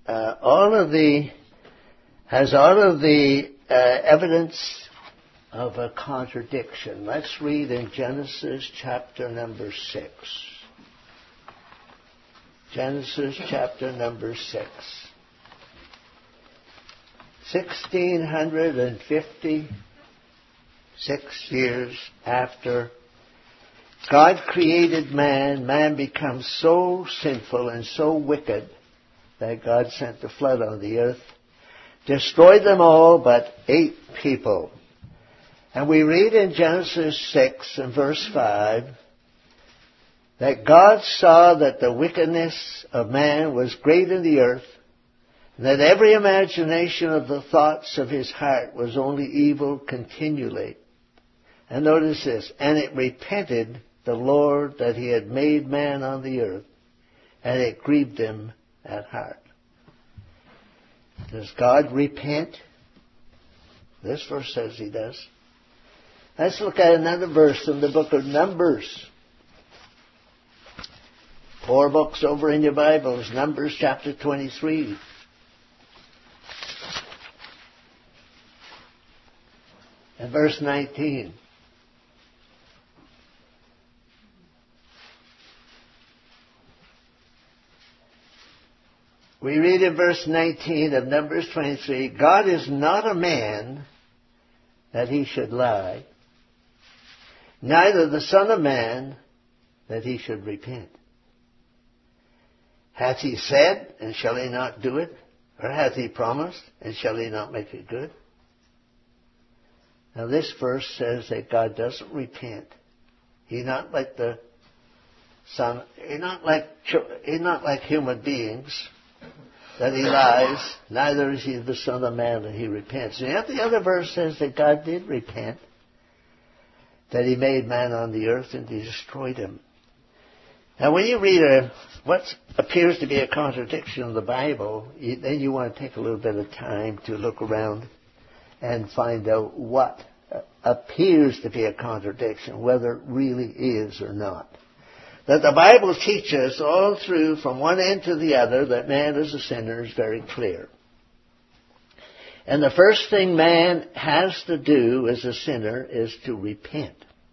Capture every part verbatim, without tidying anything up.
uh, all of the has all of the uh, evidence of a contradiction. Let's read in Genesis chapter number six. Genesis chapter number six. Sixteen hundred and fifty-six years after God created man, man becomes so sinful and so wicked that God sent the flood on the earth, destroyed them all but eight people. And we read in Genesis six and verse five that God saw that the wickedness of man was great in the earth, and that every imagination of the thoughts of his heart was only evil continually. And notice this, and it repented the Lord that he had made man on the earth, and it grieved him at heart. Does God repent? This verse says he does. Let's look at another verse in the book of Numbers. Four books over in your Bibles. Numbers chapter twenty-three. And verse nineteen. We read in verse nineteen of Numbers twenty-three, God is not a man that he should lie, neither the Son of Man that he should repent. Hath he said, and shall he not do it? Or hath he promised, and shall he not make it good? Now this verse says that God doesn't repent. He's not like the Son, he's not like, he's not like human beings, that he lies, neither is he the Son of Man that he repents. And yet the other verse says that God did repent, that he made man on the earth and he destroyed him. Now when you read a, what appears to be a contradiction in the Bible, you, then you want to take a little bit of time to look around and find out what appears to be a contradiction, whether it really is or not. That the Bible teaches all through, from one end to the other, that man is a sinner is very clear. And the first thing man has to do as a sinner is to repent.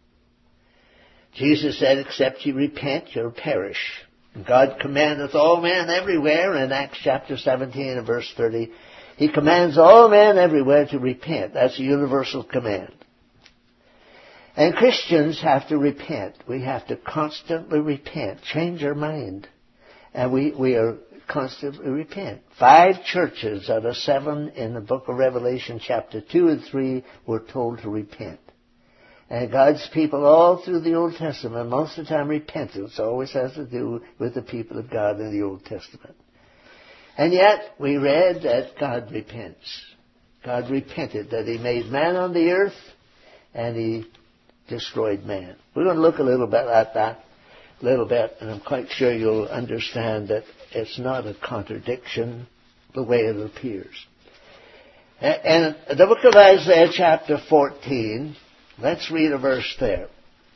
Jesus said, except ye repent, you'll perish. And God commandeth all men everywhere, in Acts chapter seventeen and verse thirty, he commands all men everywhere to repent. That's a universal command. And Christians have to repent. We have to constantly repent, change our mind. And we, we are constantly repent. Five churches out of seven in the book of Revelation chapter two and three were told to repent. And God's people all through the Old Testament, most of the time repentance always has to do with the people of God in the Old Testament. And yet we read that God repents. God repented that he made man on the earth and he destroyed man. We're going to look a little bit at that, a little bit, and I'm quite sure you'll understand that it's not a contradiction the way it appears. And the book of Isaiah chapter fourteen, let's read a verse there.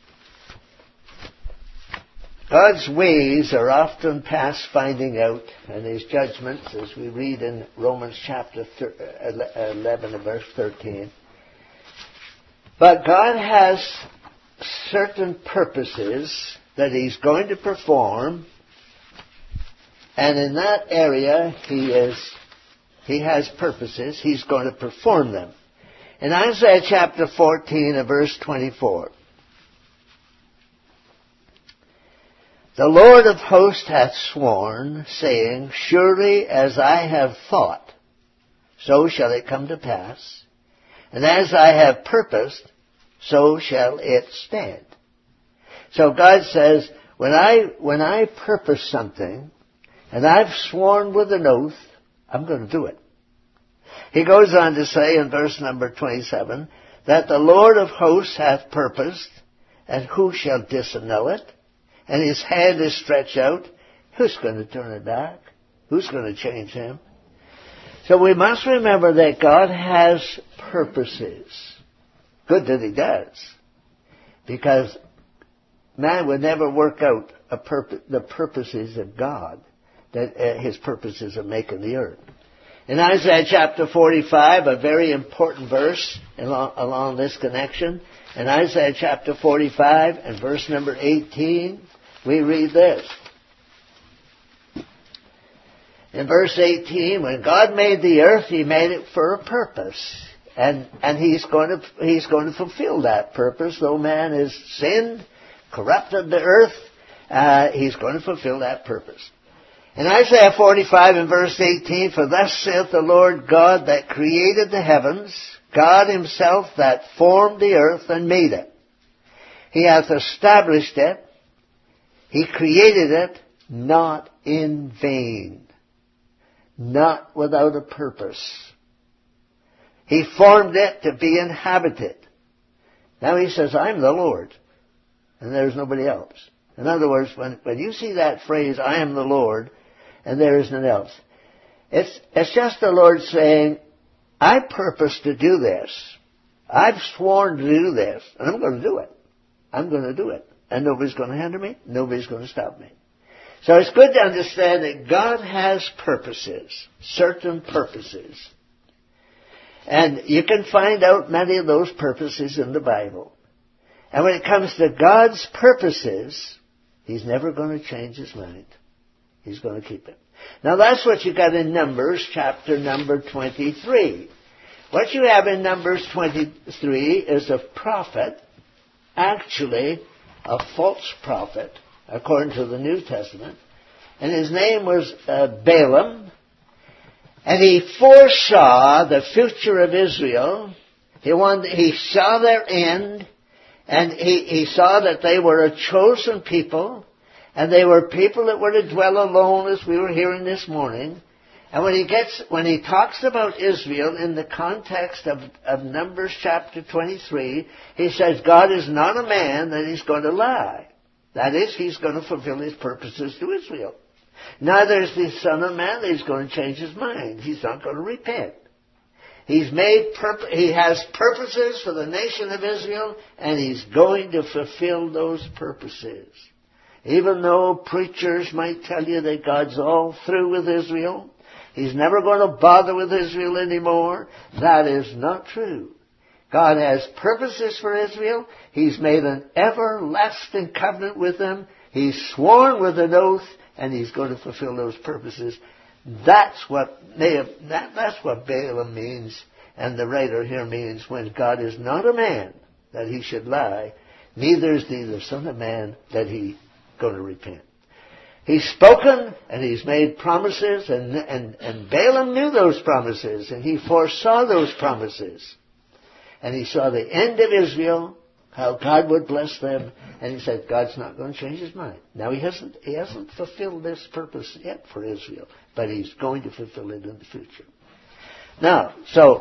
God's ways are often past finding out, and his judgments, as we read in Romans chapter eleven and verse thirteen. But God has certain purposes that he's going to perform, and in that area he is, he has purposes, he's going to perform them. In Isaiah chapter fourteen and verse twenty-four, the Lord of hosts hath sworn, saying, surely as I have thought, so shall it come to pass. And as I have purposed, so shall it stand. So God says, when I, when I purpose something, and I've sworn with an oath, I'm going to do it. He goes on to say in verse number twenty-seven, that the Lord of hosts hath purposed, and who shall disannul it? And his hand is stretched out. Who's going to turn it back? Who's going to change him? So we must remember that God has purposes. Good that he does. Because man would never work out a purpose, the purposes of God. that uh, His purposes of making the earth. In Isaiah chapter forty-five, a very important verse along, along this connection, in Isaiah chapter forty-five and verse number eighteen, we read this. In verse eighteen, when God made the earth, He made it for a purpose. And, and He's going to, He's going to fulfill that purpose. Though man has sinned, corrupted the earth, uh, He's going to fulfill that purpose. In Isaiah forty-five and verse eighteen, for thus saith the Lord God that created the heavens, God Himself that formed the earth and made it. He hath established it. He created it not in vain. Not without a purpose. He formed it to be inhabited. Now He says, I'm the Lord, and there's nobody else. In other words, when, when you see that phrase, I am the Lord, and there isn't else, it's, it's just the Lord saying, I purpose to do this. I've sworn to do this, and I'm going to do it. I'm going to do it. And nobody's going to hinder me. Nobody's going to stop me. So it's good to understand that God has purposes, certain purposes. And you can find out many of those purposes in the Bible. And when it comes to God's purposes, He's never going to change His mind. He's going to keep it. Now that's what you got in Numbers chapter number twenty-three. What you have in Numbers twenty-three is a prophet, actually a false prophet, according to the New Testament. And his name was uh, Balaam. And he foresaw the future of Israel. He wanted, he saw their end. And he, he saw that they were a chosen people. And they were people that were to dwell alone, as we were hearing this morning. And when he gets, when he talks about Israel in the context of, of Numbers chapter twenty-three, he says God is not a man that He's going to lie. That is, He's going to fulfill His purposes to Israel. Neither is the Son of Man that He's going to change His mind. He's not going to repent. He's made, purpo- He has purposes for the nation of Israel, and He's going to fulfill those purposes. Even though preachers might tell you that God's all through with Israel, He's never going to bother with Israel anymore, that is not true. God has purposes for Israel. He's made an everlasting covenant with them. He's sworn with an oath, and He's going to fulfill those purposes. That's what that, that's what Balaam means, and the writer here means when God is not a man that He should lie, neither is He the Son of Man that He's going to repent. He's spoken, and He's made promises, and, and, and Balaam knew those promises, and he foresaw those promises. And he saw the end of Israel, how God would bless them, and he said, God's not going to change His mind. Now he hasn't, he hasn't fulfilled this purpose yet for Israel, but He's going to fulfill it in the future. Now, so,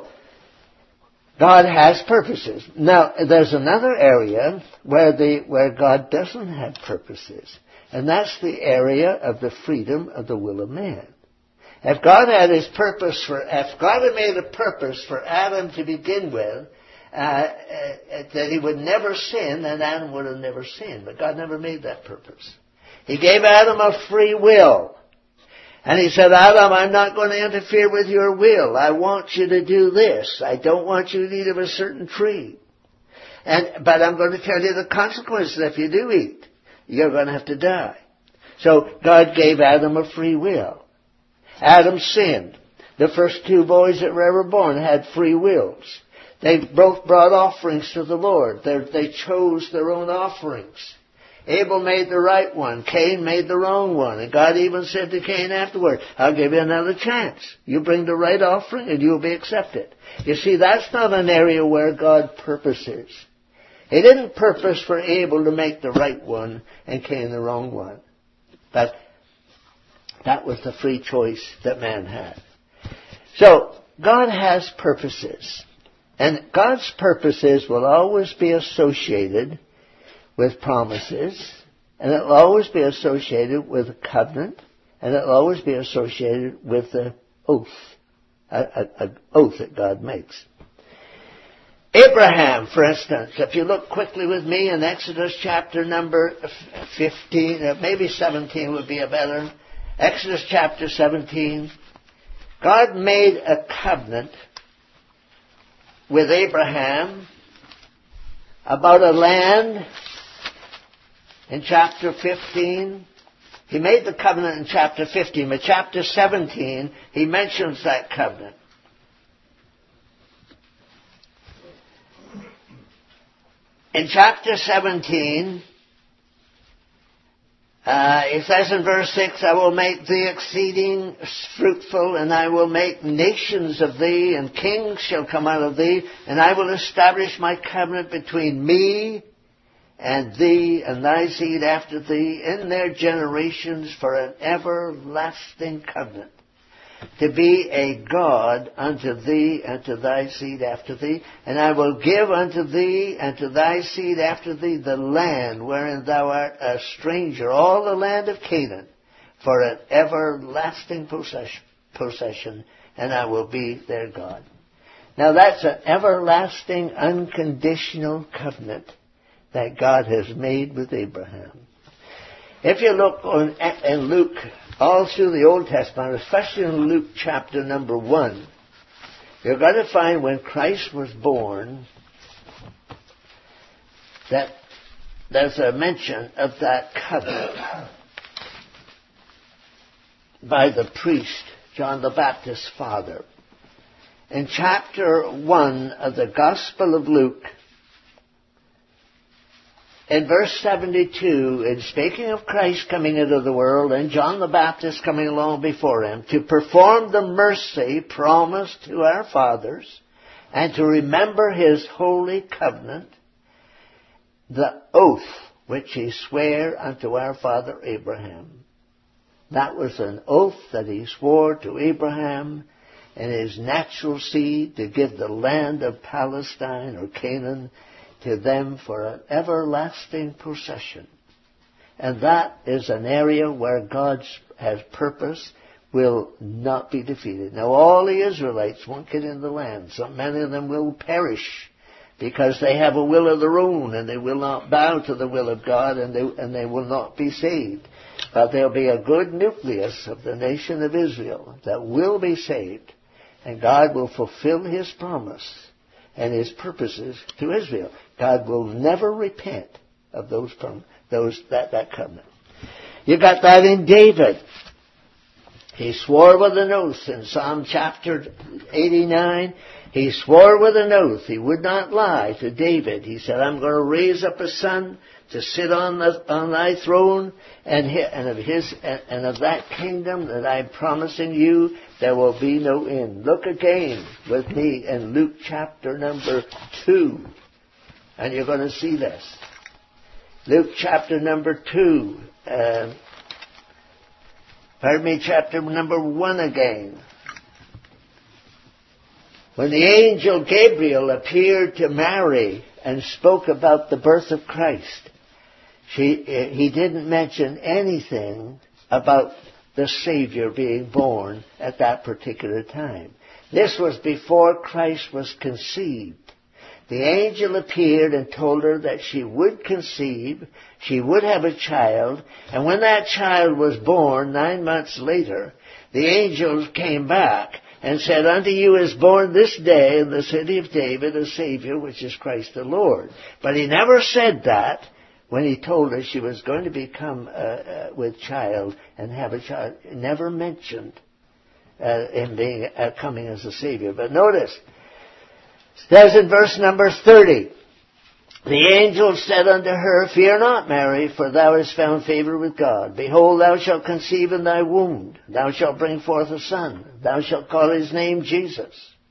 God has purposes. Now, there's another area where the, where God doesn't have purposes, and that's the area of the freedom of the will of man. If God had His purpose for, if God had made a purpose for Adam to begin with, Uh, uh, that he would never sin, then Adam would have never sinned. But God never made that purpose. He gave Adam a free will. And He said, Adam, I'm not going to interfere with your will. I want you to do this. I don't want you to eat of a certain tree. And, but I'm going to tell you the consequences if you do eat. You're going to have to die. So God gave Adam a free will. Adam sinned. The first two boys that were ever born had free wills. They both brought offerings to the Lord. They, they chose their own offerings. Abel made the right one. Cain made the wrong one. And God even said to Cain afterward, I'll give you another chance. You bring the right offering and you'll be accepted. You see, that's not an area where God purposes. He didn't purpose for Abel to make the right one and Cain the wrong one. But that was the free choice that man had. So, God has purposes. And God's purposes will always be associated with promises, and it will always be associated with a covenant, and it will always be associated with an oath, an oath that God makes. Abraham, for instance, if you look quickly with me in Exodus chapter number fifteen, maybe seventeen would be a better. Exodus chapter seventeen. God made a covenant with Abraham about a land in chapter fifteen. He made the covenant in chapter fifteen, but chapter seventeen, he mentions that covenant. In chapter seventeen, uh, it says in verse six, I will make thee exceeding fruitful, and I will make nations of thee, and kings shall come out of thee, and I will establish my covenant between me and thee and thy seed after thee in their generations for an everlasting covenant, to be a God unto thee and to thy seed after thee. And I will give unto thee and to thy seed after thee the land wherein thou art a stranger, all the land of Canaan, for an everlasting possession, possession, and I will be their God. Now that's an everlasting, unconditional covenant that God has made with Abraham. If you look on, in Luke, all through the Old Testament, especially in Luke chapter number one, you're going to find when Christ was born that there's a mention of that covenant by the priest, John the Baptist's father. In chapter one of the Gospel of Luke, in verse seventy-two, in speaking of Christ coming into the world and John the Baptist coming along before him to perform the mercy promised to our fathers and to remember his holy covenant, the oath which he sware unto our father Abraham. That was an oath that he swore to Abraham and his natural seed to give the land of Palestine or Canaan to them for an everlasting possession. And that is an area where God has purpose, will not be defeated. Now all the Israelites won't get in the land. So many of them will perish because they have a will of their own and they will not bow to the will of God, and they, and they will not be saved. But there'll be a good nucleus of the nation of Israel that will be saved, and God will fulfill his promise and his purposes to Israel. God will never repent of those those that, that covenant. You got that in David. He swore with an oath in Psalm chapter eighty-nine. He swore with an oath. He would not lie to David. He said, I'm going to raise up a son to sit on the, on thy throne, and, and of his and of that kingdom that I'm promising you, there will be no end. Look again with me in Luke chapter number two, and you're going to see this. Luke chapter number two. Uh, pardon me, chapter number one again. When the angel Gabriel appeared to Mary and spoke about the birth of Christ, she, he didn't mention anything about the Savior being born at that particular time. This was before Christ was conceived. The angel appeared and told her that she would conceive, she would have a child, and when that child was born, nine months later, the angel came back and said, unto you is born this day in the city of David a Savior, which is Christ the Lord. But he never said that when he told her she was going to become uh, uh, with child and have a child. He never mentioned uh, him being uh, coming as a Savior. But notice, it says in verse number thirty, the angel said unto her, fear not, Mary, for thou hast found favor with God. Behold, thou shalt conceive in thy womb. Thou shalt bring forth a son. Thou shalt call his name Jesus.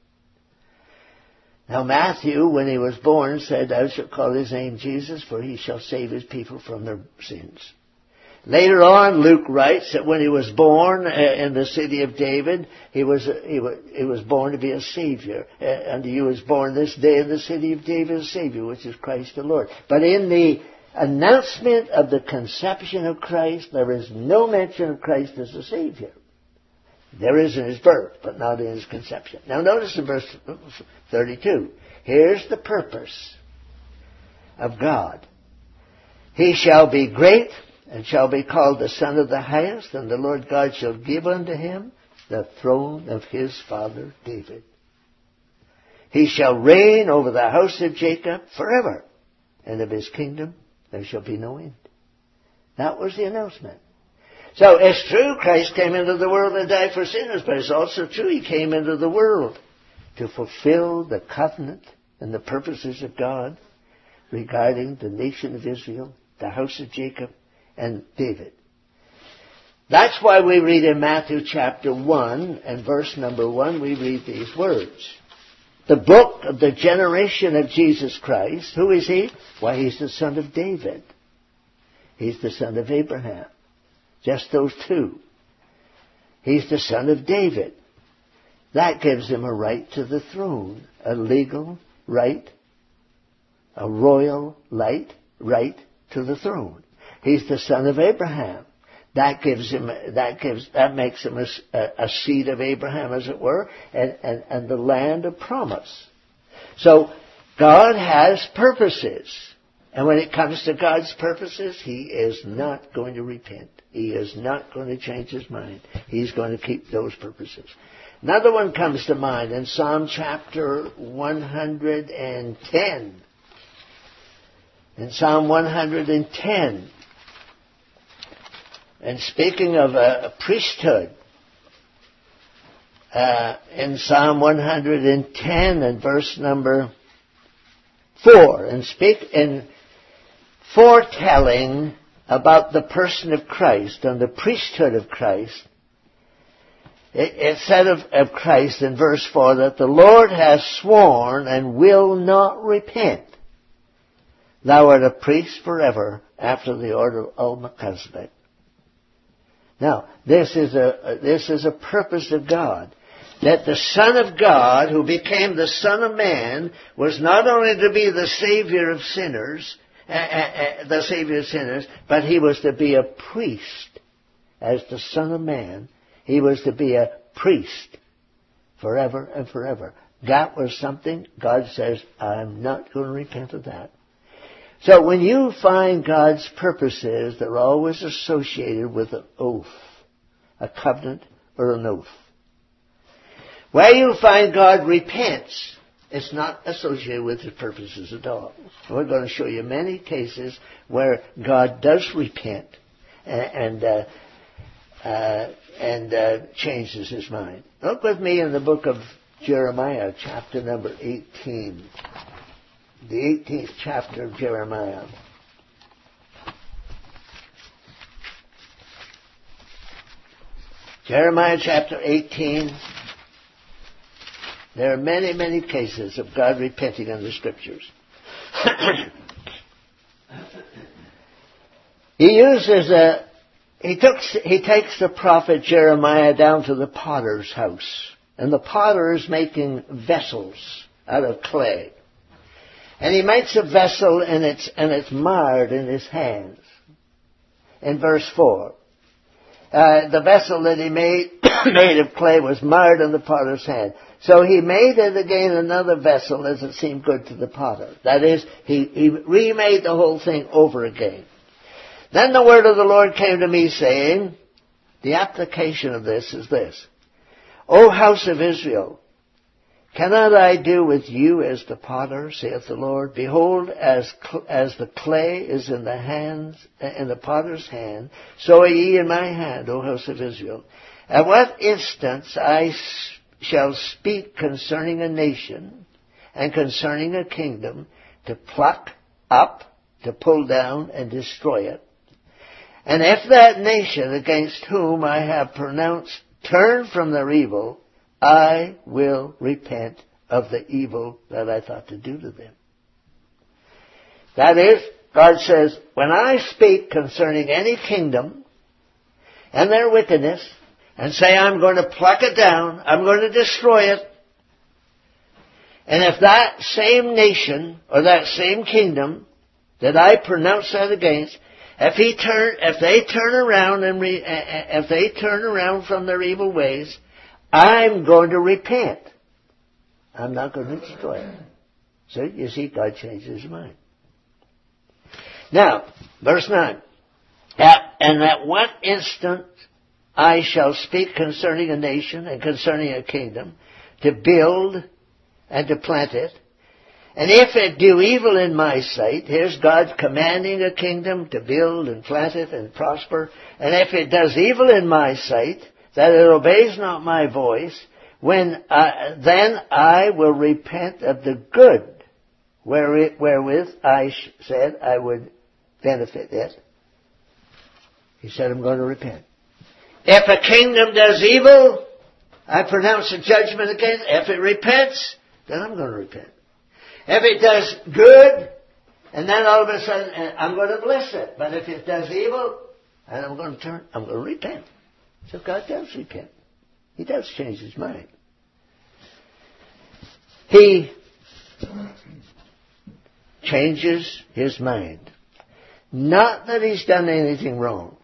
Now Matthew, when he was born, said, thou shalt call his name Jesus, for he shall save his people from their sins. Later on, Luke writes that when he was born in the city of David, he was he was, he was born to be a Savior. And he was born this day in the city of David a Savior, which is Christ the Lord. But in the announcement of the conception of Christ, there is no mention of Christ as a Savior. There is in his birth, but not in his conception. Now notice in verse thirty-two. Here's the purpose of God. He shall be great and shall be called the Son of the Highest, and the Lord God shall give unto him the throne of his father David. He shall reign over the house of Jacob forever, and of his kingdom there shall be no end. That was the announcement. So it's true Christ came into the world and died for sinners, but it's also true he came into the world to fulfill the covenant and the purposes of God regarding the nation of Israel, the house of Jacob, and David. That's why we read in Matthew chapter one and verse number one, we read these words. The book of the generation of Jesus Christ. Who is he? Why, he's the son of David. He's the son of Abraham. Just those two. He's the son of David. That gives him a right to the throne, a legal right, a royal right, right to the throne. He's the son of Abraham. That gives him, that gives, that makes him a, a seed of Abraham, as it were, and, and, and the land of promise. So, God has purposes. And when it comes to God's purposes, He is not going to repent. He is not going to change His mind. He's going to keep those purposes. Another one comes to mind in Psalm chapter one hundred ten. In Psalm one hundred ten. And speaking of a, a priesthood, uh, in Psalm one hundred ten and verse number four, and speak in foretelling about the person of Christ and the priesthood of Christ, it, it said of, of Christ in verse four that the Lord has sworn and will not repent. Thou art a priest forever after the order of Melchizedek. Now, this is a this is a purpose of God. That the Son of God, who became the Son of Man, was not only to be the Savior of sinners, uh, uh, uh, the Savior of sinners, but He was to be a priest. As the Son of Man, He was to be a priest forever and forever. That was something God says, I'm not going to repent of that. So when you find God's purposes, they're always associated with an oath, a covenant or an oath. Where you find God repents, it's not associated with His purposes at all. We're going to show you many cases where God does repent and uh, uh, and uh, changes His mind. Look with me in the book of Jeremiah, chapter number eighteen. The eighteenth chapter of Jeremiah. Jeremiah chapter eighteen. There are many, many cases of God repenting in the Scriptures. He uses a, he took, he takes the prophet Jeremiah down to the potter's house. And the potter is making vessels out of clay. And he makes a vessel and it's, and it's marred in his hands. In verse four. Uh, the vessel that he made, made of clay was marred in the potter's hand. So he made it again another vessel as it seemed good to the potter. That is, he, he remade the whole thing over again. Then the word of the Lord came to me saying, the application of this is this. O house of Israel, cannot I do with you as the potter, saith the Lord? Behold, as as the clay is in the hands, in the potter's hand, so are ye in my hand, O house of Israel. At what instance I shall speak concerning a nation and concerning a kingdom, to pluck up, to pull down, and destroy it. And if that nation against whom I have pronounced turn from their evil, I will repent of the evil that I thought to do to them. That is, God says, when I speak concerning any kingdom and their wickedness, and say I'm going to pluck it down, I'm going to destroy it, and if that same nation or that same kingdom that I pronounce that against, if he turn, if they turn around and re, if they turn around from their evil ways, I'm going to repent. I'm not going to destroy it. So you see, God changes His mind. Now, verse nine. At, and at what instant I shall speak concerning a nation and concerning a kingdom, to build and to plant it. And if it do evil in my sight, here's God commanding a kingdom to build and plant it and prosper. And if it does evil in my sight, that it obeys not my voice, when I, then I will repent of the good wherewith I said I would benefit it. He said, I'm going to repent. If a kingdom does evil, I pronounce a judgment against it. If it repents, then I'm going to repent. If it does good, and then all of a sudden I'm going to bless it. But if it does evil, and I'm going to turn, I'm going to repent. So God does repent. He does change his mind. He changes his mind. Not that he's done anything wrong.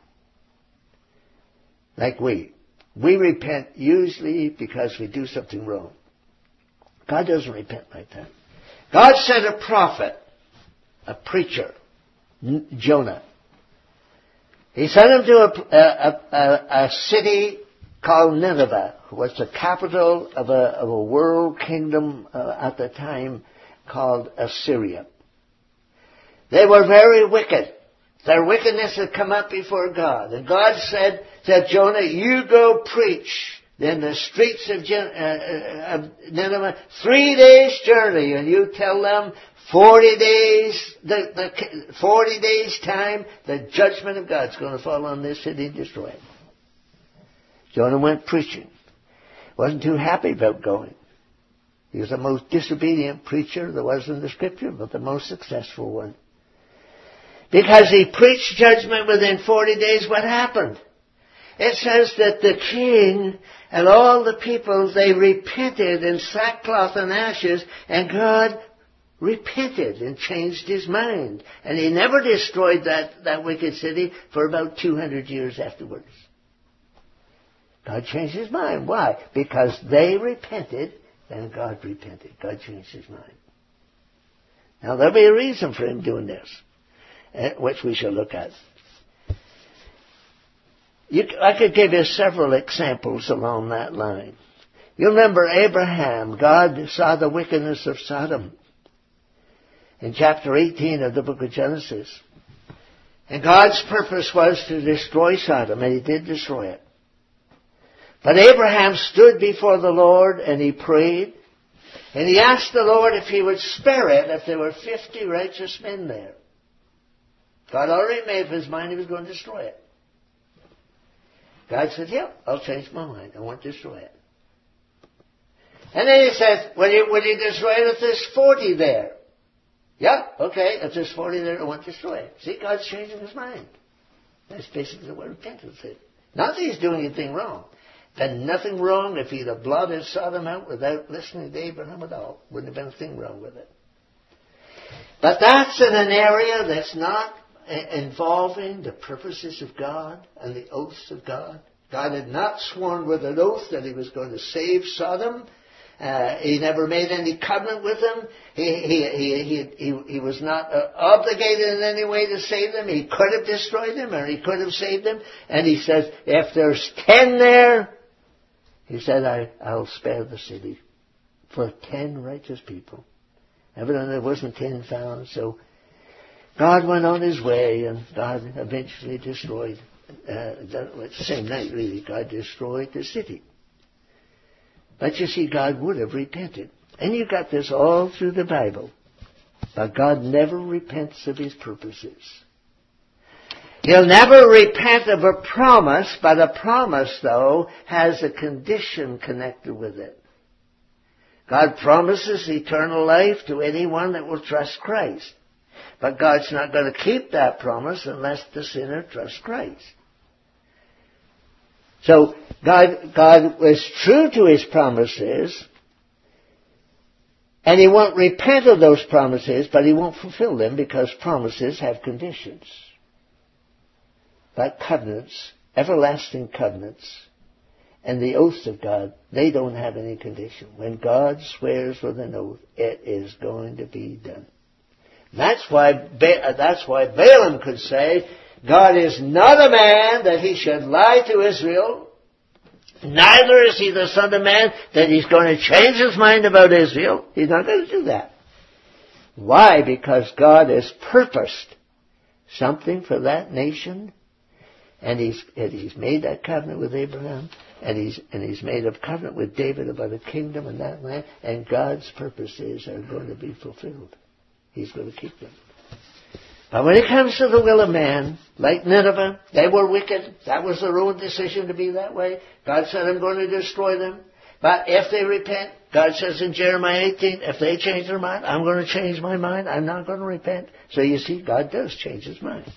Like we. We repent usually because we do something wrong. God doesn't repent like that. God sent a prophet, a preacher, Jonah. He sent him to a, a, a, a city called Nineveh, who was the capital of a, of a world kingdom uh, at the time called Assyria. They were very wicked. Their wickedness had come up before God. And God said to Jonah, you go preach in the streets of, Gen- uh, of Nineveh, three days journey, and you tell them forty days, the, the forty days time, the judgment of God's going to fall on this city and destroy it. Jonah went preaching. Wasn't too happy about going. He was the most disobedient preacher there was in the Scripture, but the most successful one. Because he preached judgment within forty days, what happened? It says that the king and all the people, they repented in sackcloth and ashes, and God repented and changed his mind. And he never destroyed that, that wicked city for about two hundred years afterwards. God changed his mind. Why? Because they repented, and God repented. God changed his mind. Now there'll be a reason for him doing this, which we shall look at. You, I could give you several examples along that line. You remember Abraham. God saw the wickedness of Sodom in chapter eighteen of the book of Genesis. And God's purpose was to destroy Sodom, and he did destroy it. But Abraham stood before the Lord, and he prayed, and he asked the Lord if he would spare it if there were fifty righteous men there. God already made up his mind he was going to destroy it. God said, yeah, I'll change my mind. I won't destroy it. And then he says, will you, will you destroy it if there's forty there? Yeah, okay, if there's forty there, I won't destroy it. See, God's changing his mind. That's basically what repentance is. Not that he's doing anything wrong. Then nothing wrong if he'd have blotted Sodom out without listening to Abraham at all. Wouldn't have been a thing wrong with it. But that's in an area that's not involving the purposes of God and the oaths of God. God had not sworn with an oath that he was going to save Sodom. Uh, he never made any covenant with them. He, he, he, he, he, he was not uh, obligated in any way to save them. He could have destroyed them, or he could have saved them. And he says, if there's ten there, he said, I, I'll spare the city for ten righteous people. Evidently there wasn't ten found, so God went on his way, and God eventually destroyed, uh, the same night really, God destroyed the city. But you see, God would have repented. And you got this all through the Bible. But God never repents of his purposes. He'll never repent of a promise, but a promise, though, has a condition connected with it. God promises eternal life to anyone that will trust Christ. But God's not going to keep that promise unless the sinner trusts Christ. So God, God was true to his promises, and he won't repent of those promises, but he won't fulfill them because promises have conditions. But covenants, everlasting covenants, and the oaths of God, they don't have any condition. When God swears with an oath, it is going to be done. That's why, that's why Balaam could say, God is not a man that he should lie to Israel. Neither is he the Son of Man that he's going to change his mind about Israel. He's not going to do that. Why? Because God has purposed something for that nation, and he's, and he's made that covenant with Abraham, and he's, and he's made a covenant with David about a kingdom in that land, and God's purposes are going to be fulfilled. He's going to keep them. But when it comes to the will of man, like Nineveh, they were wicked. That was their own decision to be that way. God said, I'm going to destroy them. But if they repent, God says in Jeremiah eighteen, if they change their mind, I'm going to change my mind. I'm not going to repent. So you see, God does change his mind.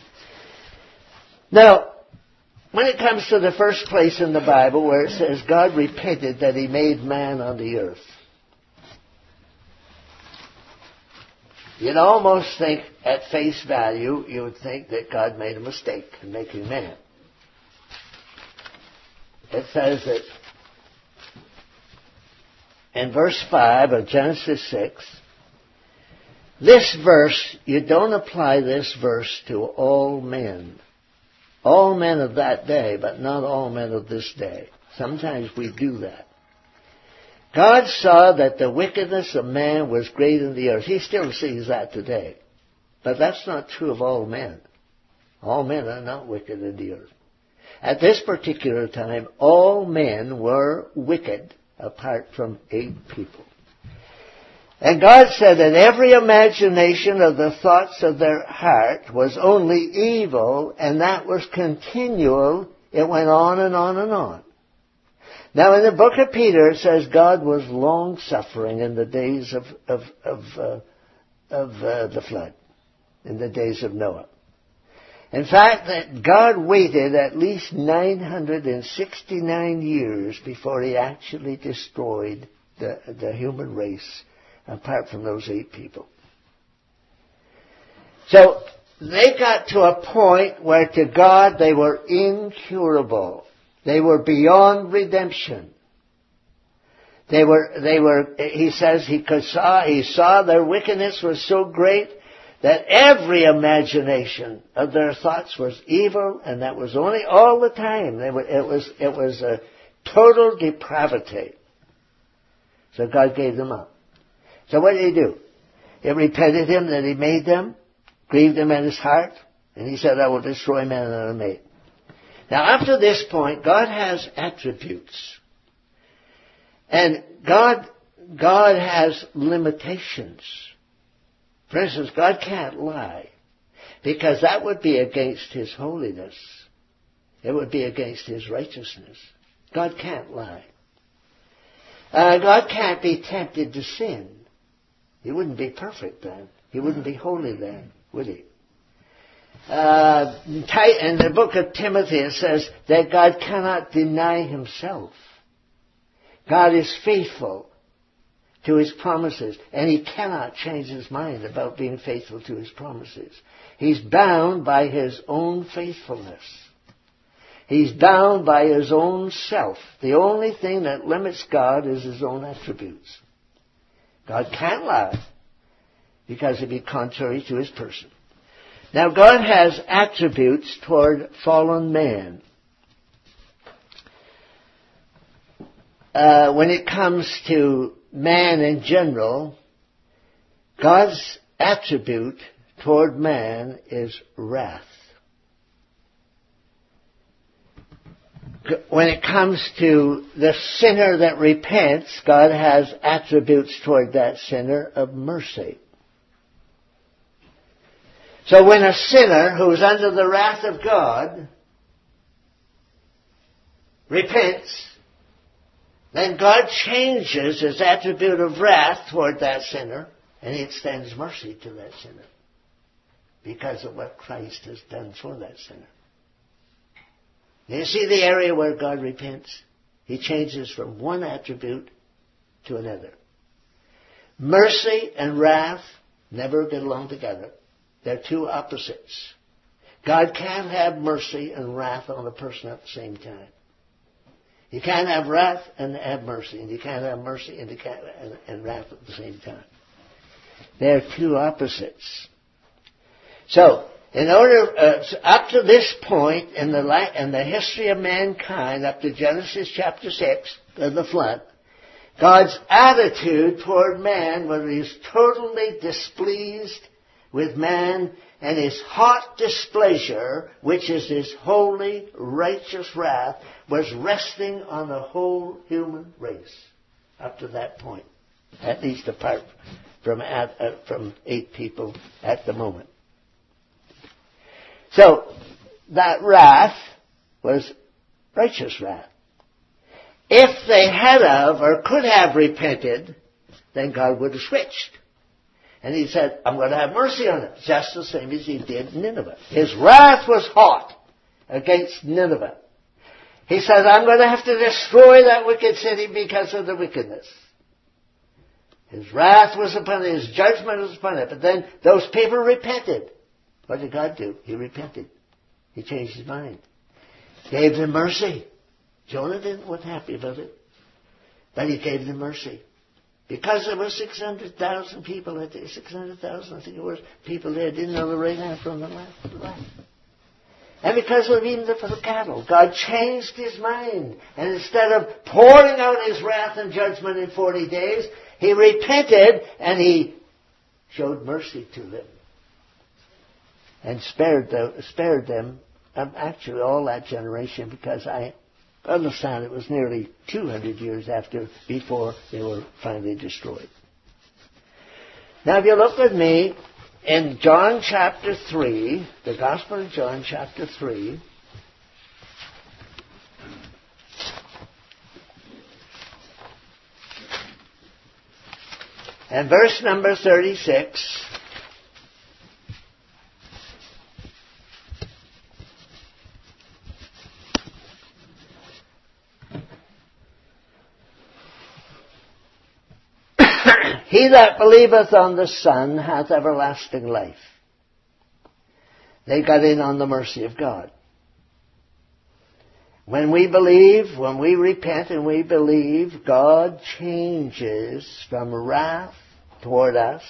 Now, when it comes to the first place in the Bible where it says God repented that he made man on the earth, you'd almost think, at face value, you would think that God made a mistake in making man. It says that in verse five of Genesis six, this verse, you don't apply this verse to all men. All men of that day, but not all men of this day. Sometimes we do that. God saw that the wickedness of man was great in the earth. He still sees that today. But that's not true of all men. All men are not wicked in the earth. At this particular time, all men were wicked apart from eight people. And God said that every imagination of the thoughts of their heart was only evil, and that was continual. It went on and on and on. Now, in the book of Peter, it says God was long-suffering in the days of of of, uh, of uh, the flood, in the days of Noah. In fact, that God waited at least nine hundred sixty-nine years before he actually destroyed the, the human race, apart from those eight people. So, they got to a point where to God they were incurable. They were beyond redemption. They were, they were, he says he could saw, he saw their wickedness was so great that every imagination of their thoughts was evil, and that was only all the time. They were, it was, it was a total depravity. So God gave them up. So what did he do? It repented him that he made them, grieved him in his heart, and he said, I will destroy man that I made. Now, after this point, God has attributes. And God, God has limitations. For instance, God can't lie, because that would be against his holiness. It would be against his righteousness. God can't lie. Uh, God can't be tempted to sin. He wouldn't be perfect then. He wouldn't be holy then, would he? Uh, in the book of Timothy it says that God cannot deny himself. God is faithful to his promises, and he cannot change his mind about being faithful to his promises. He's bound by his own faithfulness. He's bound by his own self. The only thing that limits God is his own attributes. God can't lie, because it'd be contrary to his person. Now, God has attributes toward fallen man. Uh, when it comes to man in general, God's attribute toward man is wrath. When it comes to the sinner that repents, God has attributes toward that sinner of mercy. So when a sinner who's under the wrath of God repents, then God changes his attribute of wrath toward that sinner, and he extends mercy to that sinner because of what Christ has done for that sinner. You see the area where God repents? He changes from one attribute to another. Mercy and wrath never get along together. They're two opposites. God can't have mercy and wrath on a person at the same time. You can't have wrath and have mercy, and you can't have mercy and, and, and wrath at the same time. They're two opposites. So, In order, uh, up to this point in the li- in the history of mankind, up to Genesis chapter six, of the flood, God's attitude toward man was He was totally displeased with man, and His hot displeasure, which is His holy, righteous wrath, was resting on the whole human race up to that point, at least apart from at, uh, from eight people at the moment. So, that wrath was righteous wrath. If they had have or could have repented, then God would have switched. And He said, I'm going to have mercy on it, just the same as He did Nineveh. His wrath was hot against Nineveh. He said, I'm going to have to destroy that wicked city because of the wickedness. His wrath was upon it, His judgment was upon it. But then those people repented. What did God do? He repented. He changed His mind. Gave them mercy. Jonah didn't was happy about it. But He gave them mercy. Because there were six hundred thousand people, I think, six hundred thousand, I think it was, people there didn't know the right hand from the left. And because of even the, for the cattle, God changed His mind. And instead of pouring out His wrath and judgment in forty days, He repented and He showed mercy to them. And spared, the, spared them, um, actually all that generation, because I understand it was nearly two hundred years after, before they were finally destroyed. Now if you look with me in John chapter three, the Gospel of John chapter three, and verse number thirty-six, He that believeth on the Son hath everlasting life. They got in on the mercy of God. When we believe, when we repent and we believe, God changes from wrath toward us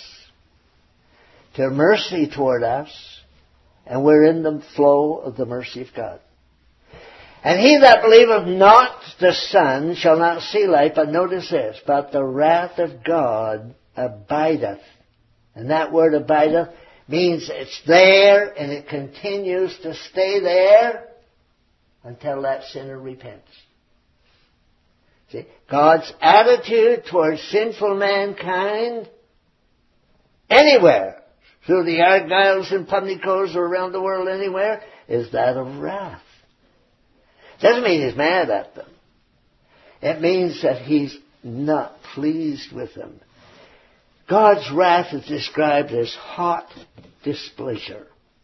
to mercy toward us, and we're in the flow of the mercy of God. And he that believeth not the Son shall not see life, but notice this, but the wrath of God abideth. And that word abideth means it's there and it continues to stay there until that sinner repents. See, God's attitude towards sinful mankind anywhere, through the Argyles and Pimlicos or around the world anywhere, is that of wrath. Doesn't mean He's mad at them. It means that He's not pleased with them. God's wrath is described as hot displeasure.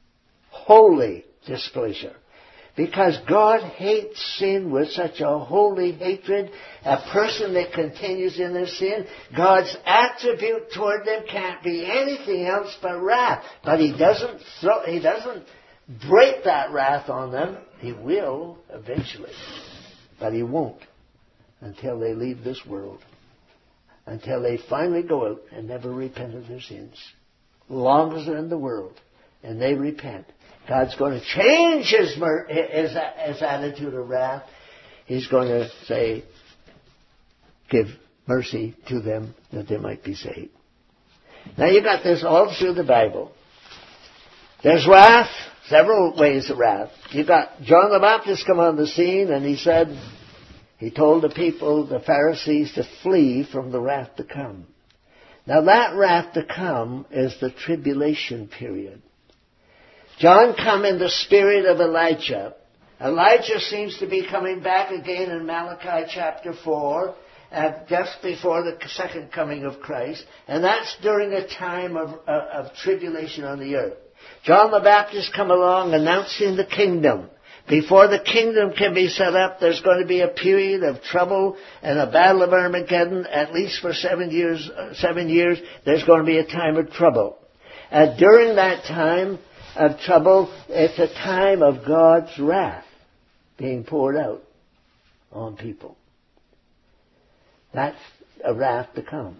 Holy displeasure. Because God hates sin with such a holy hatred, a person that continues in their sin, God's attribute toward them can't be anything else but wrath. But He doesn't throw, He doesn't break that wrath on them. He will eventually. But He won't until they leave this world. Until they finally go out and never repent of their sins. As long as they're in the world and they repent, God's going to change His, mer- his, his attitude of wrath. He's going to say, give mercy to them that they might be saved. Now you got this all through the Bible. There's wrath, several ways of wrath. You got John the Baptist come on the scene and he said, he told the people, the Pharisees, to flee from the wrath to come. Now that wrath to come is the tribulation period. John come in the spirit of Elijah. Elijah seems to be coming back again in Malachi chapter four, uh, just before the second coming of Christ. And that's during a time of, uh, of tribulation on the earth. John the Baptist come along announcing the kingdom. Before the kingdom can be set up, there's going to be a period of trouble and a battle of Armageddon, at least for seven years. Uh, seven years, there's going to be a time of trouble. And during that time of trouble, it's a time of God's wrath being poured out on people. That's a wrath to come.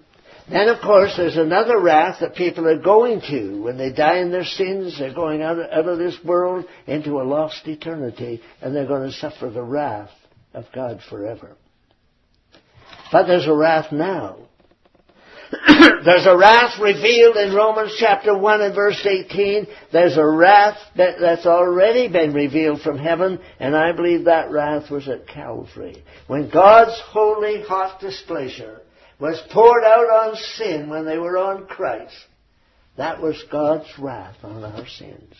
Then, of course, there's another wrath that people are going to. When they die in their sins, they're going out of, out of this world into a lost eternity, and they're going to suffer the wrath of God forever. But there's a wrath now. There's a wrath revealed in Romans chapter one and verse eighteen. There's a wrath that, that's already been revealed from heaven, and I believe that wrath was at Calvary. When God's holy, hot displeasure was poured out on sin when they were on Christ, that was God's wrath on our sins.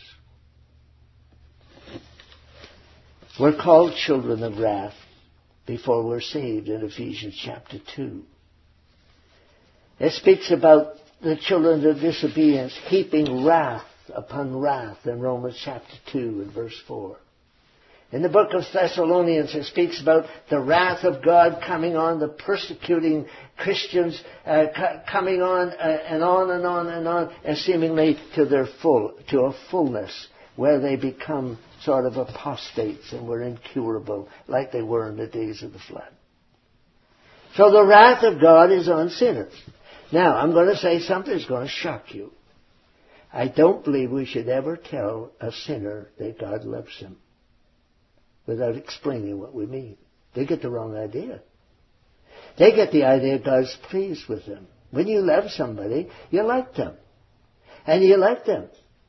We're called children of wrath before we're saved in Ephesians chapter two. It speaks about the children of disobedience heaping wrath upon wrath in Romans chapter two and verse four. In the book of Thessalonians, it speaks about the wrath of God coming on the persecuting Christians, uh, coming on uh, and on and on and on, and seemingly to their full, to a fullness, where they become sort of apostates and were incurable, like they were in the days of the flood. So the wrath of God is on sinners. Now, I'm going to say something that's going to shock you. I don't believe we should ever tell a sinner that God loves him without explaining what we mean. They get the wrong idea. They get the idea God's pleased with them. When you love somebody, you like them. And you like them.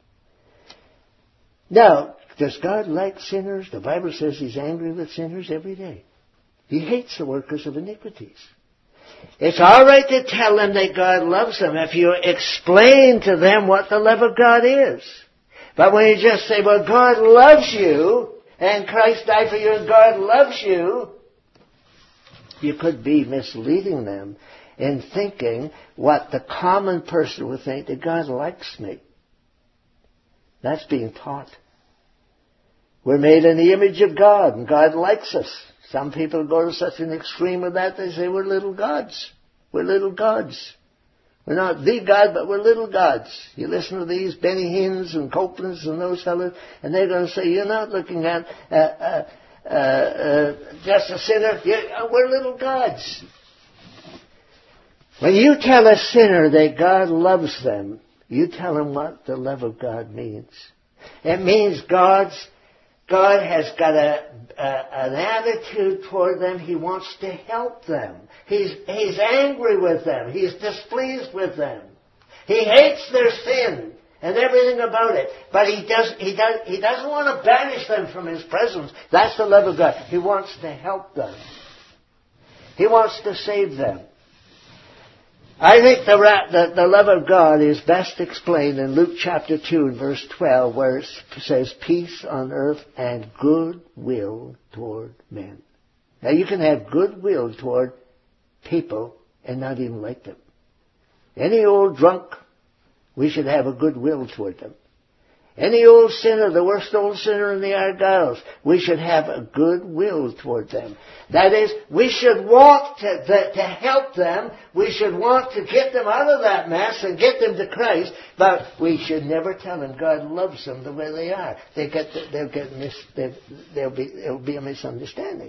Now, does God like sinners? The Bible says He's angry with sinners every day. He hates the workers of iniquities. It's all right to tell them that God loves them if you explain to them what the love of God is. But when you just say, well, God loves you, and Christ died for you, and God loves you, you could be misleading them in thinking what the common person would think, that God likes me. That's being taught. We're made in the image of God, and God likes us. Some people go to such an extreme with that, they say we're little gods. We're little gods. We're not the God, but we're little gods. You listen to these Benny Hinn's and Copeland's and those fellows, and they're going to say, you're not looking at uh, uh, uh, uh, just a sinner. You're, uh, we're little gods. When you tell a sinner that God loves them, you tell them what the love of God means. It means God's God has got a, a, an attitude toward them. He wants to help them. He's, he's angry with them. He's displeased with them. He hates their sin and everything about it. But he, does, he, does, he doesn't want to banish them from His presence. That's the love of God. He wants to help them. He wants to save them. I think the, the, the love of God is best explained in Luke chapter two and verse twelve, where it says, peace on earth and goodwill toward men. Now you can have goodwill toward people and not even like them. Any old drunk, we should have a goodwill toward them. Any old sinner, the worst old sinner in the Argylls, we should have a goodwill toward them. That is, we should want to, to, to help them. We should want to get them out of that mess and get them to Christ. But we should never tell them God loves them the way they are. They get, they'll get mis, there'll be, it'll be a misunderstanding.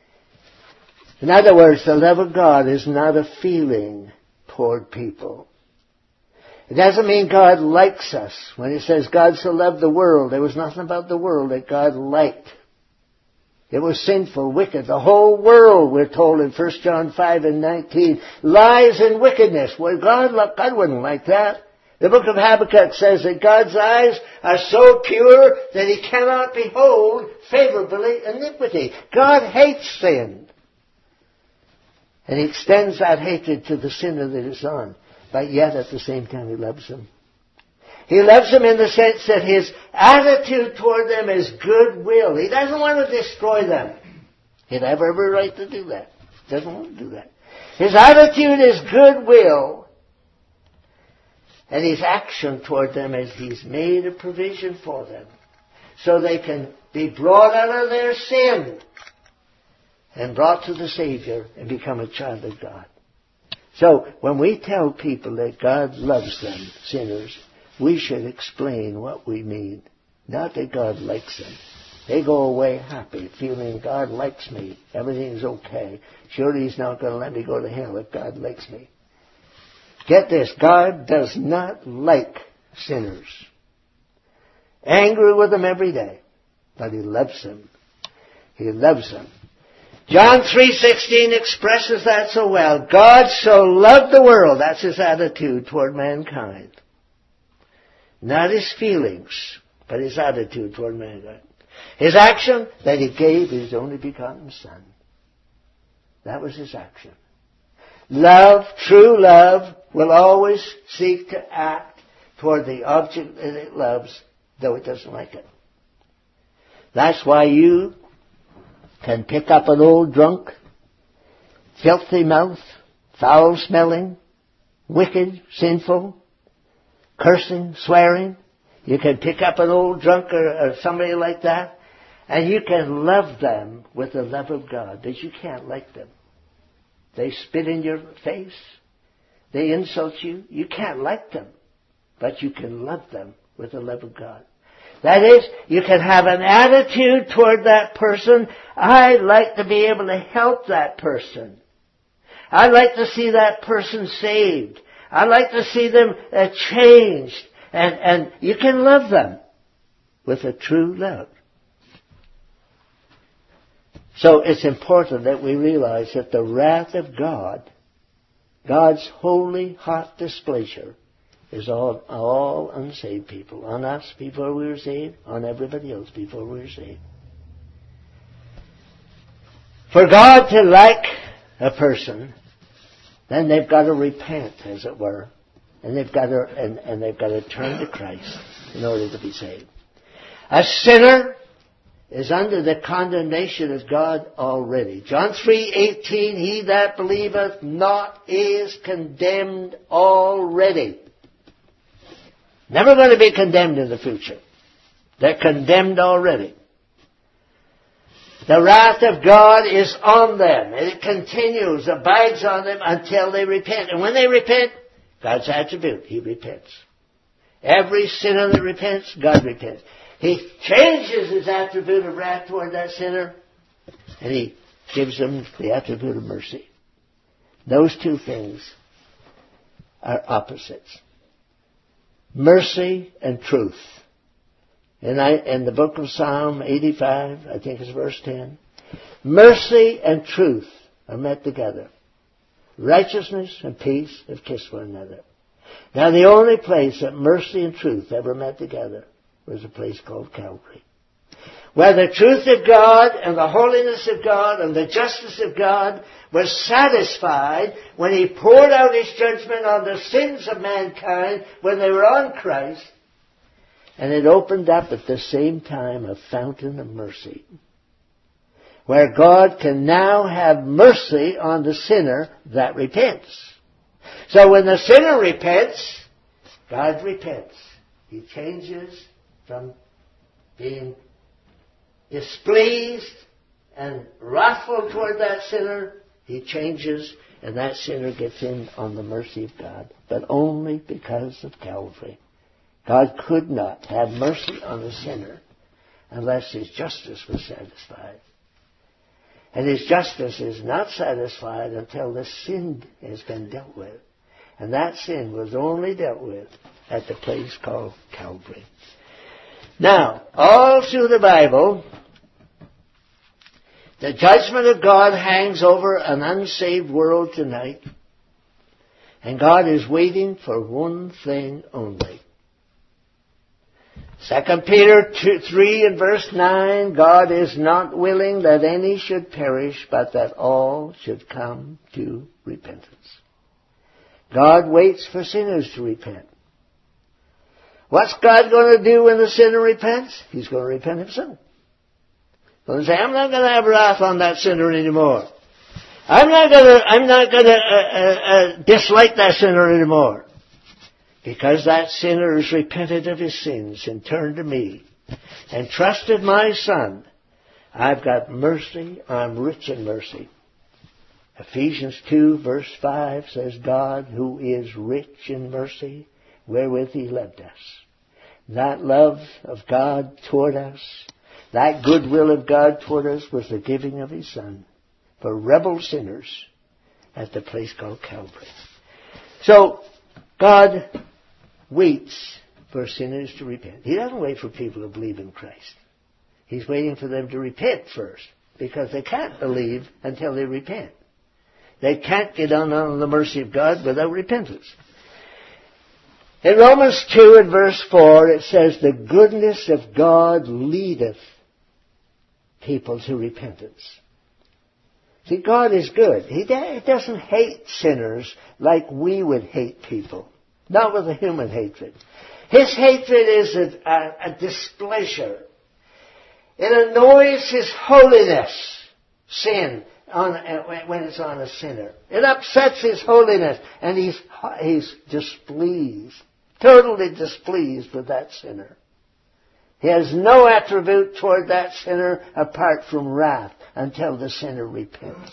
In other words, the love of God is not a feeling toward people. It doesn't mean God likes us. When He says God so loved the world, there was nothing about the world that God liked. It was sinful, wicked. The whole world, we're told in First John five and nineteen, lies in wickedness. Well, God, God wouldn't like that. The book of Habakkuk says that God's eyes are so pure that He cannot behold favorably iniquity. God hates sin. And He extends that hatred to the sinner that is on. But yet, at the same time, He loves them. He loves them in the sense that His attitude toward them is goodwill. He doesn't want to destroy them. He'd have every right to do that. He doesn't want to do that. His attitude is goodwill. And His action toward them is He's made a provision for them so they can be brought out of their sin and brought to the Savior and become a child of God. So, when we tell people that God loves them, sinners, we should explain what we mean. Not that God likes them. They go away happy, feeling God likes me. Everything's okay. Surely He's not going to let me go to hell if God likes me. Get this, God does not like sinners. Angry with them every day, but He loves them. He loves them. John three sixteen expresses that so well. God so loved the world, that's His attitude toward mankind. Not His feelings, but His attitude toward mankind. His action, that He gave His only begotten Son. That was His action. Love, true love, will always seek to act toward the object that it loves, though it doesn't like it. That's why you can pick up an old drunk, filthy mouth, foul-smelling, wicked, sinful, cursing, swearing. You can pick up an old drunk or, or somebody like that, and you can love them with the love of God, but you can't like them. They spit in your face. They insult you. You can't like them, but you can love them with the love of God. That is, you can have an attitude toward that person. I'd like to be able to help that person. I'd like to see that person saved. I'd like to see them uh, changed. And, and you can love them with a true love. So it's important that we realize that the wrath of God, God's holy, hot displeasure, is on all unsaved people. On us before we were saved, on everybody else before we were saved. For God to like a person, then they've got to repent, as it were. And they've got to, and, and they've got to turn to Christ in order to be saved. A sinner is under the condemnation of God already. John three eighteen, he that believeth not is condemned already. Never going to be condemned in the future. They're condemned already. The wrath of God is on them. It continues, abides on them until they repent. And when they repent, God's attribute, He repents. Every sinner that repents, God repents. He changes His attribute of wrath toward that sinner, and He gives them the attribute of mercy. Those two things are opposites. Mercy and truth. And I, in the book of Psalm eighty-five, I think it's verse ten, mercy and truth are met together. Righteousness and peace have kissed one another. Now the only place that mercy and truth ever met together was a place called Calvary, where the truth of God and the holiness of God and the justice of God was satisfied when He poured out His judgment on the sins of mankind when they were on Christ. And it opened up at the same time a fountain of mercy, where God can now have mercy on the sinner that repents. So when the sinner repents, God repents. He changes from being displeased and wrathful toward that sinner. He changes, and that sinner gets in on the mercy of God, but only because of Calvary. God could not have mercy on the sinner unless His justice was satisfied. And His justice is not satisfied until the sin has been dealt with. And that sin was only dealt with at the place called Calvary. Now, all through the Bible, the judgment of God hangs over an unsaved world tonight. And God is waiting for one thing only. Second Peter two, three and verse nine, God is not willing that any should perish, but that all should come to repentance. God waits for sinners to repent. What's God going to do when the sinner repents? He's going to repent Himself. He's going to say, I'm not going to have wrath on that sinner anymore. I'm not going to, I'm not going to uh, uh, uh, dislike that sinner anymore. Because that sinner has repented of his sins and turned to me and trusted my Son, I've got mercy. I'm rich in mercy. Ephesians two verse five says, God who is rich in mercy, wherewith He loved us. That love of God toward us, that goodwill of God toward us was the giving of His Son for rebel sinners at the place called Calvary. So, God waits for sinners to repent. He doesn't wait for people to believe in Christ. He's waiting for them to repent first, because they can't believe until they repent. They can't get on under the mercy of God without repentance. In Romans two and verse four, it says, the goodness of God leadeth people to repentance. See, God is good. He doesn't hate sinners like we would hate people. Not with a human hatred. His hatred is a, a, a displeasure. It annoys His holiness, sin, on, when it's on a sinner. It upsets His holiness, and He's, he's displeased, totally displeased with that sinner. He has no attribute toward that sinner apart from wrath until the sinner repents.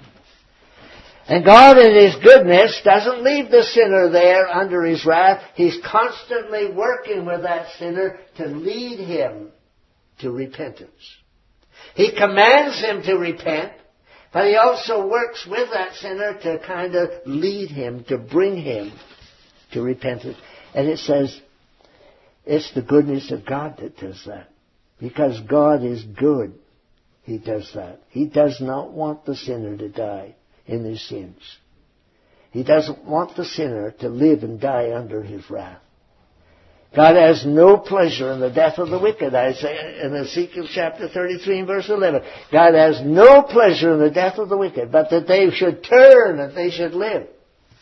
And God in His goodness doesn't leave the sinner there under His wrath. He's constantly working with that sinner to lead him to repentance. He commands him to repent, but He also works with that sinner to kind of lead him, to bring him to repentance. And it says, it's the goodness of God that does that. Because God is good, He does that. He does not want the sinner to die in his sins. He doesn't want the sinner to live and die under His wrath. God has no pleasure in the death of the wicked. I say in Ezekiel chapter thirty-three and verse eleven. God has no pleasure in the death of the wicked, but that they should turn and they should live.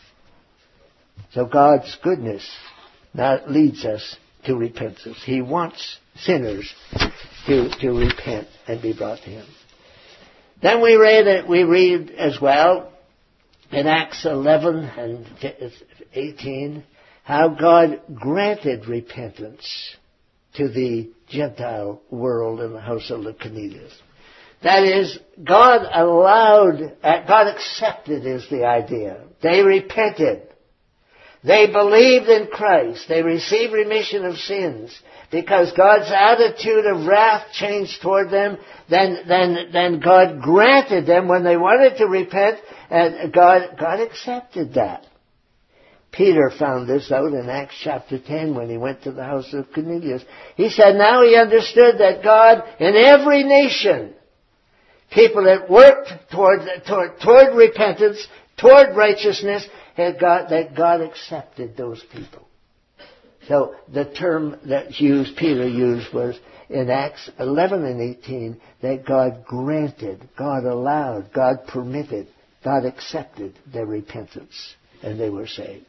So God's goodness now leads us to repentance. He wants sinners to, to repent and be brought to Him. Then we read it, we read as well in Acts eleven and eighteen how God granted repentance to the Gentile world in the household of Cornelius. That is, God allowed, God accepted is the idea. They repented. They believed in Christ. They received remission of sins. Because God's attitude of wrath changed toward them, then, then, then God granted them when they wanted to repent, and God, God accepted that. Peter found this out in Acts chapter ten when he went to the house of Cornelius. He said now he understood that God in every nation, people that worked toward, toward, toward repentance, toward righteousness, had God, that God accepted those people. So the term that used, Peter used was in Acts eleven and eighteen that God granted, God allowed, God permitted, God accepted their repentance, and they were saved.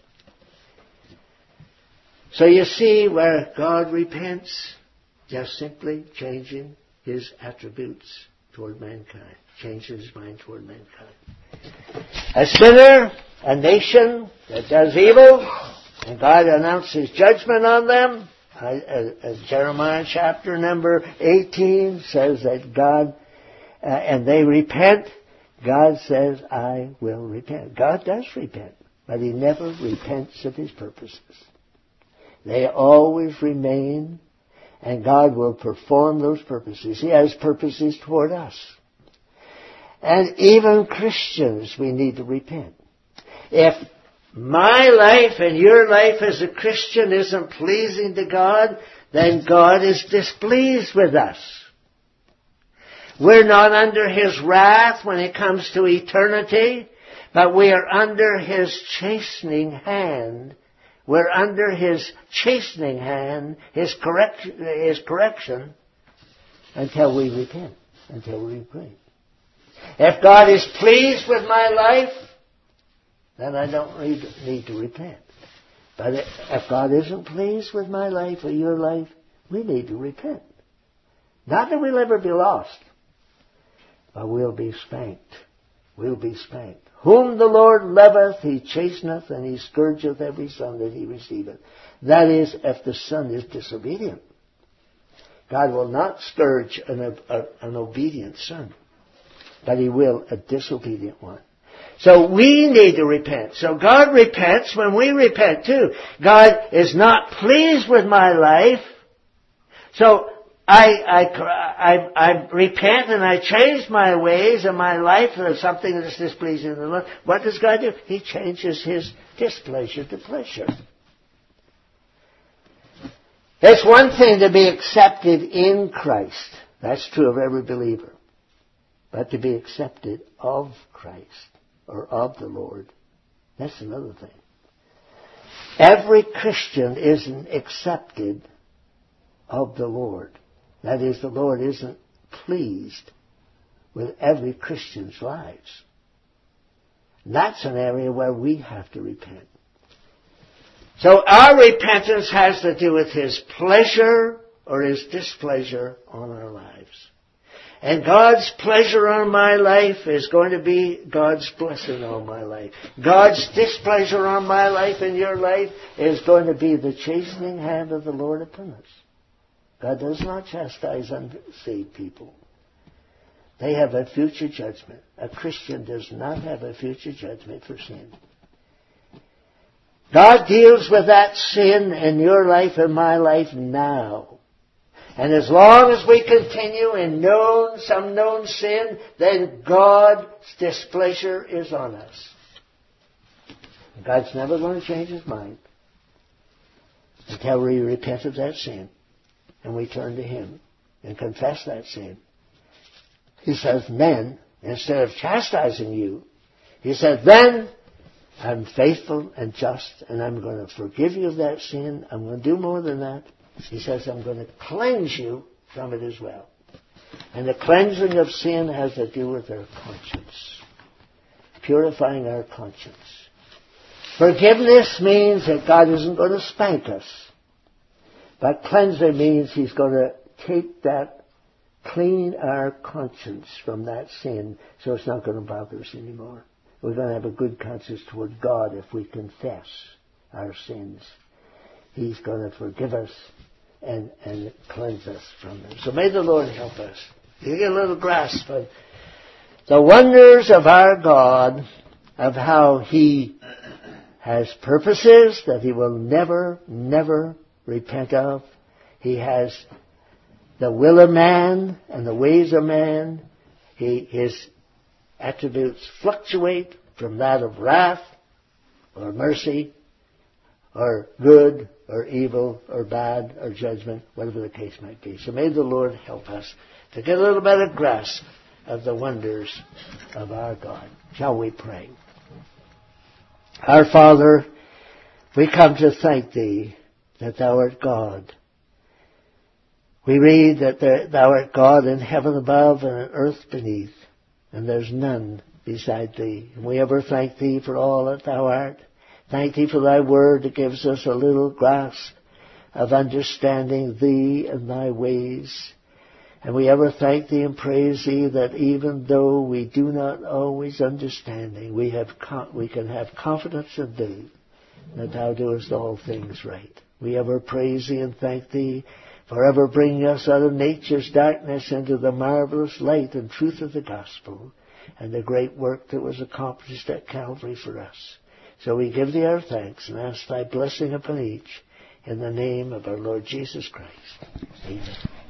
So you see where God repents, just simply changing His attributes toward mankind, changing His mind toward mankind. A sinner, a nation that does evil, and God announces judgment on them, as Jeremiah chapter number eighteen says that God, uh, and they repent, God says, I will repent. God does repent, but He never repents of His purposes. They always remain, and God will perform those purposes. He has purposes toward us. And even Christians, we need to repent. If my life and your life as a Christian isn't pleasing to God, then God is displeased with us. We're not under His wrath when it comes to eternity, but we are under His chastening hand. We're under His chastening hand, His, correct, His correction, until we repent, until we repent. If God is pleased with my life, then I don't need, need to repent. But if God isn't pleased with my life or your life, we need to repent. Not that we'll ever be lost, but we'll be spanked. We'll be spanked. Whom the Lord loveth, He chasteneth, and He scourgeth every son that He receiveth. That is, if the son is disobedient. God will not scourge an, a, an obedient son, but He will a disobedient one. So we need to repent. So God repents when we repent too. God is not pleased with my life. So I, I, I, I repent and I change my ways and my life for something that's displeasing to the Lord. What does God do? He changes His displeasure to pleasure. It's one thing to be accepted in Christ. That's true of every believer. But to be accepted of Christ or of the Lord, that's another thing. Every Christian isn't accepted of the Lord. That is, the Lord isn't pleased with every Christian's lives. And that's an area where we have to repent. So our repentance has to do with His pleasure or His displeasure on our lives. And God's pleasure on my life is going to be God's blessing on my life. God's displeasure on my life and your life is going to be the chastening hand of the Lord upon us. God does not chastise unsaved people. They have a future judgment. A Christian does not have a future judgment for sin. God deals with that sin in your life and my life now. And as long as we continue in known, some known sin, then God's displeasure is on us. God's never going to change His mind until we repent of that sin and we turn to Him and confess that sin. He says, then, instead of chastising you, He said, then I'm faithful and just and I'm going to forgive you of that sin. I'm going to do more than that. He says, I'm going to cleanse you from it as well. And the cleansing of sin has to do with our conscience. Purifying our conscience. Forgiveness means that God isn't going to spank us. But cleansing means He's going to take that, clean our conscience from that sin so it's not going to bother us anymore. We're going to have a good conscience toward God if we confess our sins. He's going to forgive us and, and cleanse us from them. So may the Lord help us. You get a little grasp of the wonders of our God, of how He has purposes that He will never, never repent of. He has the will of man and the ways of man. He, his attributes fluctuate from that of wrath or mercy or good or evil or bad or judgment, whatever the case might be. So may the Lord help us to get a little better grasp of the wonders of our God. Shall we pray? Our Father, we come to thank Thee that Thou art God. We read that Thou art God in heaven above and on earth beneath, and there's none beside Thee. And we ever thank Thee for all that Thou art. Thank Thee for Thy word that gives us a little grasp of understanding Thee and Thy ways. And we ever thank Thee and praise Thee that even though we do not always understand Thee, we have we can have confidence in Thee that Thou doest all things right. We ever praise Thee and thank Thee for ever bringing us out of nature's darkness into the marvelous light and truth of the gospel and the great work that was accomplished at Calvary for us. So we give Thee our thanks and ask Thy blessing upon each in the name of our Lord Jesus Christ. Amen.